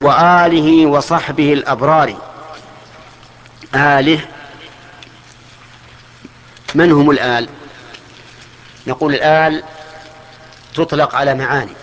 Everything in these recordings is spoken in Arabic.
وآله وصحبه الأبرار. آله، من هم الآل؟ نقول الآل تطلق على معاني،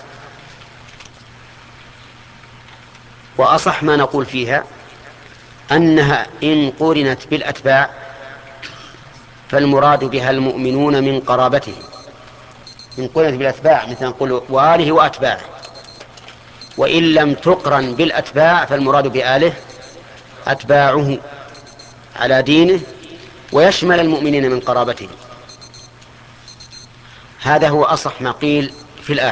وأصح ما نقول فيها أنها إن قرنت بالأتباع فالمراد بها المؤمنون من قرابته. إن قرنت بالأتباع مثل نقول وآله وأتباعه، وإن لم تقرن بالأتباع فالمراد بآله أتباعه على دينه، ويشمل المؤمنين من قرابته. هذا هو أصح ما قيل في الآل.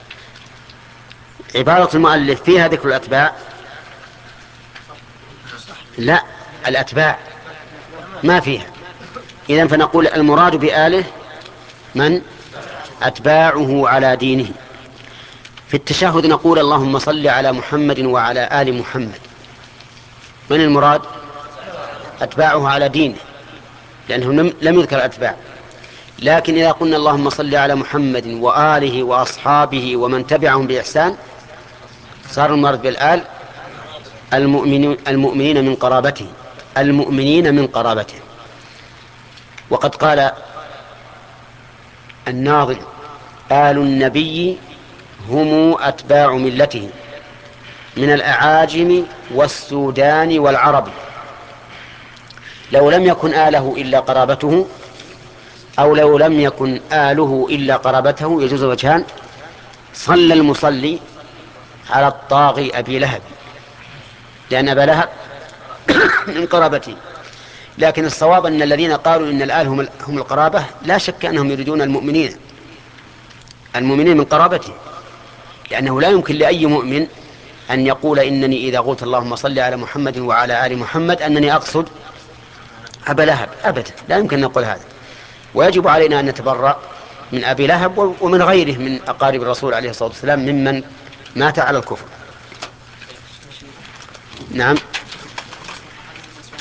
عبارة المؤلف فيها ذكر الأتباع؟ لا، الأتباع ما فيها. إذن فنقول المراد بآله من أتباعه على دينه. في التشهد نقول اللهم صل على محمد وعلى آل محمد. من المراد؟ أتباعه على دينه، لأنه لم يذكر أتباع. لكن إذا قلنا اللهم صل على محمد وآله وأصحابه ومن تبعهم بإحسان صار المراد بالآل المؤمنين من قرابته، المؤمنين من قرابته. وقد قال الناظم: آل النبي هم أتباع ملته من الأعاجم والسودان والعرب. لو لم يكن آله إلا قرابته، أو لو لم يكن آله إلا قرابته، يجوز وجهان: صلى المصلي على الطاغي أبي لهب، لأن أبا لهب من قرابته. لكن الصواب أن الذين قالوا إن الآل هم القرابة لا شك أنهم يريدون المؤمنين من قرابته، لأنه لا يمكن لأي مؤمن أن يقول إنني إذا قلت اللهم صل على محمد وعلى آل محمد أنني أقصد أبا لهب، أبدا لا يمكن أن نقول هذا. ويجب علينا أن نتبرأ من أبي لهب ومن غيره من أقارب الرسول عليه الصلاة والسلام ممن مات على الكفر. نعم.